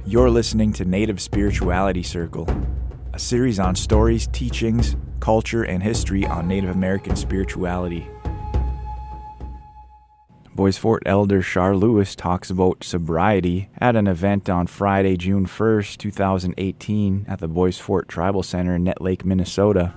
You're listening to Native Spirituality Circle, a series on stories, teachings, culture, and history on Native American spirituality. Bois Forte Elder Char Lewis talks about sobriety at an event on Friday, June 1st, 2018 at the Bois Forte Tribal Center in Nett Lake, Minnesota.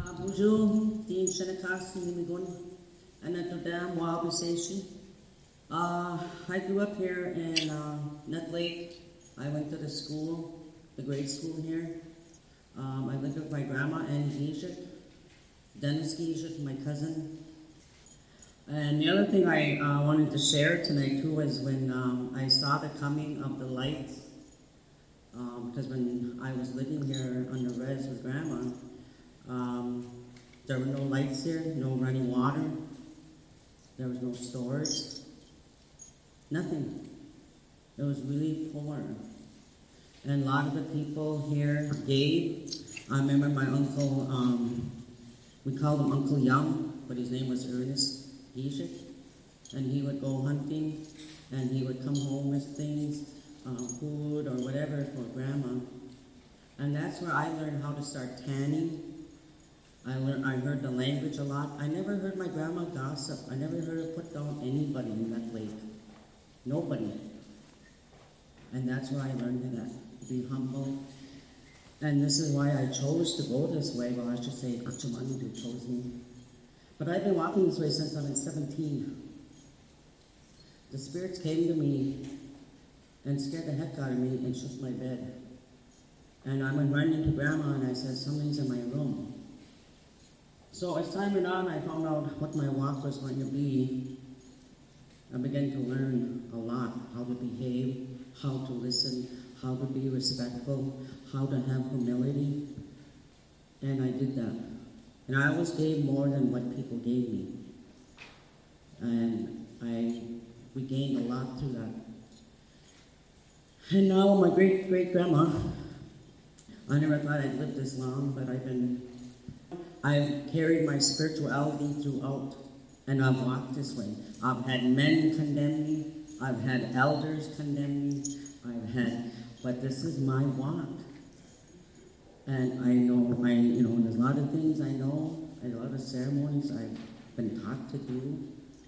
I grew up here in Nett Lake. I went to the grade school here. I lived with my grandma, Annie Giesek, Dennis Giesek, my cousin. And the other thing I wanted to share tonight too was when I saw the coming of the lights. Because when I was living here on the res with grandma, there were no lights here, no running water, there was no stores, nothing. It was really poor. And a lot of the people here gave. I remember my uncle, we called him Uncle Young, but his name was Ernest Giesek. And he would go hunting, and he would come home with things, food or whatever for grandma. And that's where I learned how to start tanning. I heard the language a lot. I never heard my grandma gossip. I never heard her put down anybody in that lake. Nobody. And that's where I learned that, to be humble. And this is why I chose to go this way. Well, I should say, Achamandu chose me. But I've been walking this way since I was 17. The spirits came to me and scared the heck out of me and shook my bed. And I went running to Grandma and I said, somebody's in my room. So as time went on, I found out what my walk was going to be. I began to learn a lot, how to behave, how to listen, how to be respectful, how to have humility. And I did that. And I always gave more than what people gave me. And we gained a lot through that. And now my great-great-grandma, I never thought I'd live this long, but I've carried my spirituality throughout. And I've walked this way. I've had men condemn me. I've had elders condemn me. But this is my walk. And I know, there's a lot of things I know, and a lot of ceremonies I've been taught to do.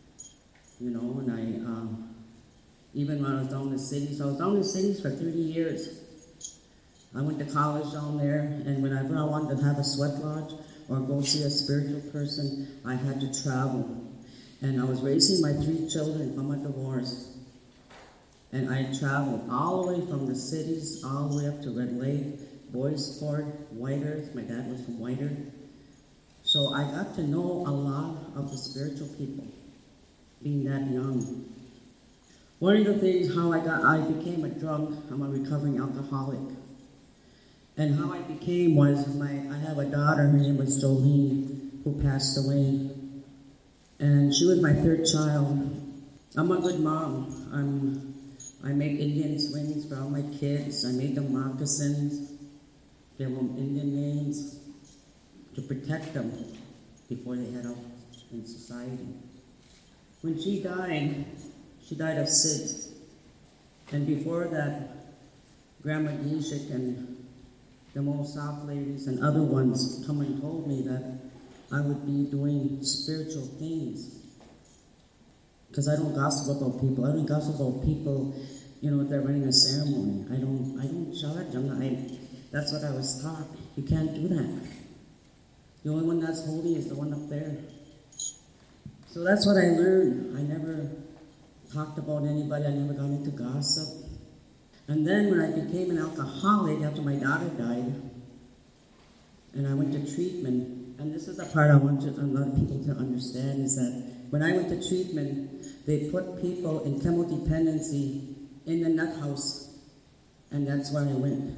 And even when I was down in the cities, I was down in the cities for 30 years. I went to college down there, and whenever I wanted to have a sweat lodge or go see a spiritual person, I had to travel. And I was raising my 3 children from a divorce. And I traveled all the way from the cities, all the way up to Red Lake, Bois Forte, White Earth. My dad was from White Earth. So I got to know a lot of the spiritual people, being that young. One of the things, I became a drunk. I'm a recovering alcoholic. And how I became was, I have a daughter, her name was Jolene, who passed away. And she was my 3rd child. I'm a good mom. I make Indian swings for all my kids. I made them moccasins, give them Indian names to protect them before they head out in society. When she died of SIDS. And before that, Grandma Giesek and the Mosop ladies and other ones come and told me that I would be doing spiritual things. Because I don't gossip about people. I don't gossip about people, if they're running a ceremony. I don't judge. That's what I was taught. You can't do that. The only one that's holy is the one up there. So that's what I learned. I never talked about anybody. I never got into gossip. And then when I became an alcoholic after my daughter died, and I went to treatment. And this is the part I want a lot of people to understand, is that when I went to treatment, they put people in chemodependency in the nut house. And that's where I went.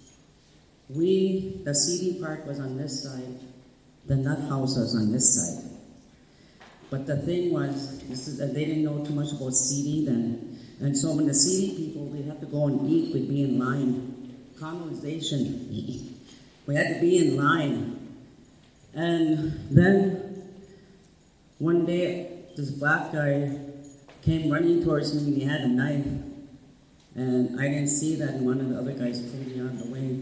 The seedy part was on this side. The nut house was on this side. But the thing was, they didn't know too much about seedy then. And so when the seedy people, we'd have to go and eat, we'd be in line. Colonization. We had to be in line. And then one day, this black guy came running towards me and he had a knife. And I didn't see that, and one of the other guys pulled me on the way.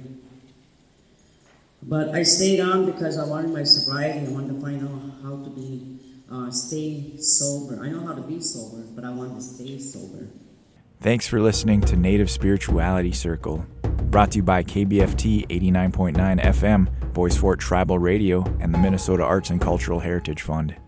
But I stayed on because I wanted my sobriety. I wanted to find out how to stay sober. I know how to be sober, but I wanted to stay sober. Thanks for listening to Native Spirituality Circle, brought to you by KBFT 89.9 FM, Bois Forte Tribal Radio, and the Minnesota Arts and Cultural Heritage Fund.